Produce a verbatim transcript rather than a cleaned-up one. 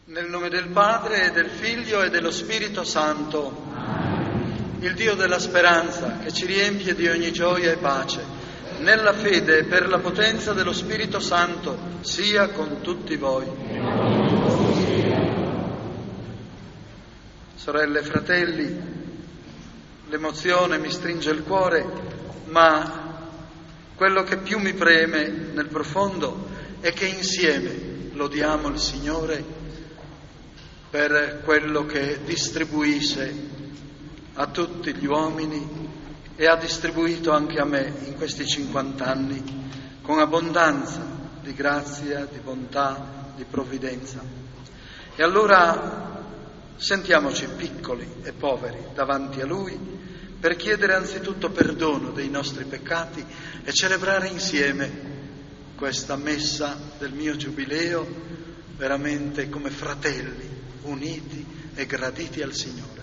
Nel nome del Padre, e del Figlio e dello Spirito Santo. Il Dio della speranza, che ci riempie di ogni gioia e pace, nella fede e per la potenza dello Spirito Santo, sia con tutti voi. Sorelle e fratelli, l'emozione mi stringe il cuore, ma quello che più mi preme nel profondo è che insieme lodiamo il Signore per quello che distribuisce a tutti gli uomini e ha distribuito anche a me in questi cinquant'anni con abbondanza di grazia, di bontà, di provvidenza. E allora sentiamoci piccoli e poveri davanti a Lui per chiedere anzitutto perdono dei nostri peccati e celebrare insieme questa messa del mio giubileo veramente come fratelli uniti e graditi al Signore.